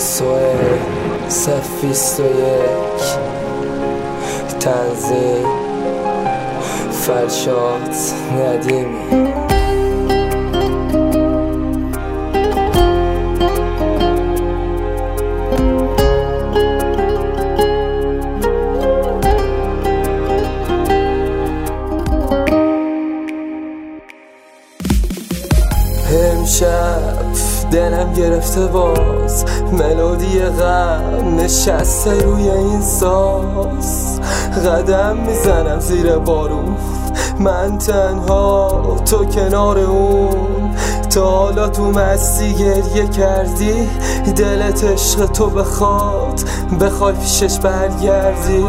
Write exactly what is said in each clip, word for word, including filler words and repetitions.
سوئل صف بیست و یک تنظیم فرشاد ندیمی. امشب دلم گرفته باز ملودی غم نشسته روی این ساز، قدم میزنم زیر بارون من تنها تو کنار اون. تا حالا تو مستی گریه کردی دلت عشق تو بخواد بخوای پیشش برگردی؟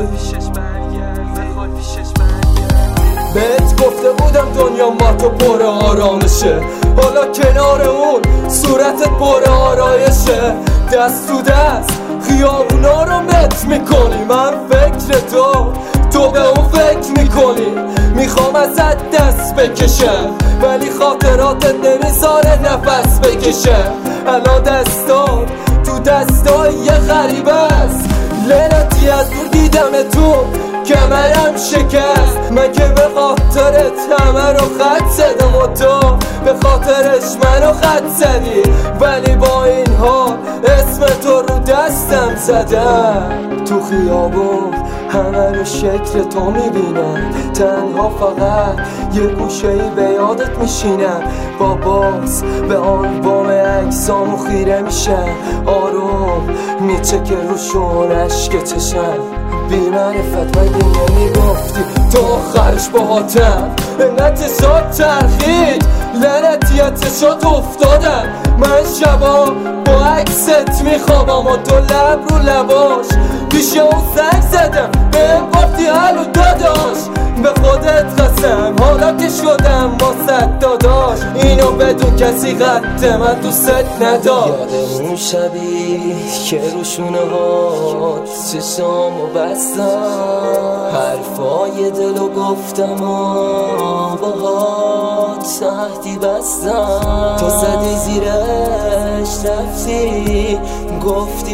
بهت گفته بودم دنیا ما تو پر آرامشه، حالا کنار اون صورتت پر آرایشه. دست تو دست خیابونا رو مت میکنی، من فکر تو تو به اون فکر میکنی. میخوام ازت دست بکشم ولی خاطراتت نمیذاره نفس بکشم. الان دستان تو دستای یه غریبه است، لعنتی از دور دیدم تو کمرم شکست. من که به خاطرت همه رو خط زدم و تو به خاطرش منو خط زدی، ولی با این حال اسم تو رو دستم زدم. تو خیابون همه رو شکل تو میبینم، تنها فقط یه گوشه‌ای به یادت میشینم. با باز به آلبوم عکسامو خیره میشم، آروم میچکه روشون عشق چشم. بی معرفت مگه نمیگفتی تو آخرش باهاتم؟ انقدر چشات چرخید لعنتی از چشات افتادم. من شبا با عکست میخوابم و تو لب رو لباش پیش اون زنگ زدم بهم گفتی الو داداش. به خودت قسم حالا که شدم واسه داداش، اینو بدون کسی قد من دوست نداشت. یاد اون شبی که روشونه هات چشامو بستم، حرفای دلو گفتم و باهات تهدی بستم. تو زدی زیرش رفتی گفتی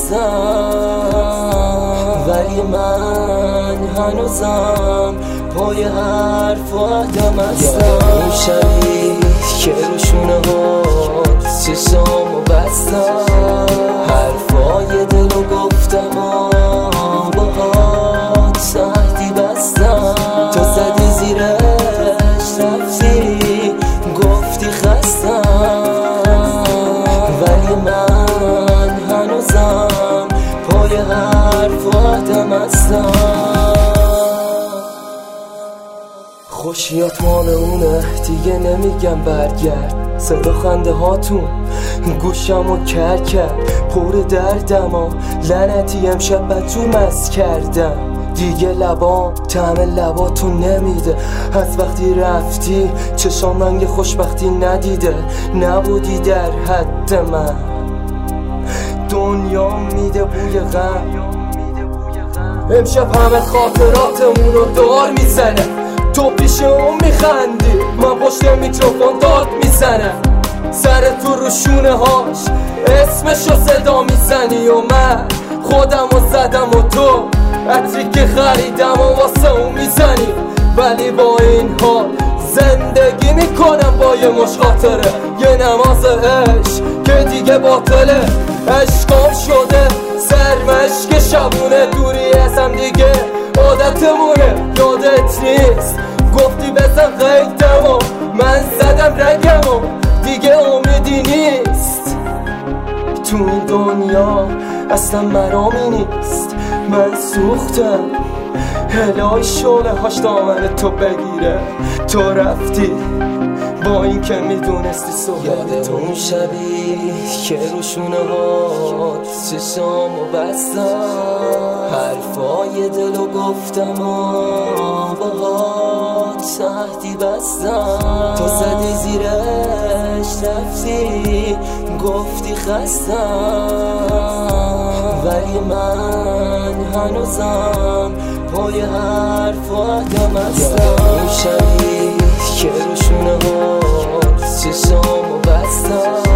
خستم، ولی من هنوزم پای حرف و عدم هستم. اون شبی که روشونه هات چشامو بستم، حرفای دلو گفتم و باهات تهدی بستم. تو زدی زیرش رفتی گفتی خستم، ولی من هنوزم پای حرف و عدم هستم. خوشیات مال اونه دیگه نمیگم برگرد، صدا خنده هاتون گوشمو کر کرد. پر دردم و لعنتی امشب بدجور مست کردم، دیگه لبام طعم لباتون نمیده. از وقتی رفتی چشام رنگ خوشبختی ندیده، نبودی در حد من، دنیا میده بوی غم. امشب همه خاطراتمون رو دار میزنه، تو پیش اون میخندی من پشت میکروفون داد میزنم. سر تو رو شونه هاش اسمشو صدا میزنی و من خودم رو زدم و تو عطری که خریدم و واسه اون میزنی. ولی با این حال زندگی میکنم با یه مش خاطره، یه نماز عشق که دیگه باطله. عشقام شده سرمشک شبونه، دوری ازم دیگه عادتمونه. یادت نیست گفتی بزن قیدم و من زدم رنگم و دیگه امیدی نیست. تو این دنیا اصلا مرامی نیست، من سوختم الهی شعله هاش دامن تو بگیره. تو رفتی با این که میدونستی صحبت. یاد اون شبی که روشونه هات چشامو بستم، حرفای دلو گفتم و باهات تهدی بستم. تو زدی زیرش رفتی گفتی خستم، ولی من هنوزم پای حرف و عدم هستم. اون شبی که روشونه هات چشامو بستم،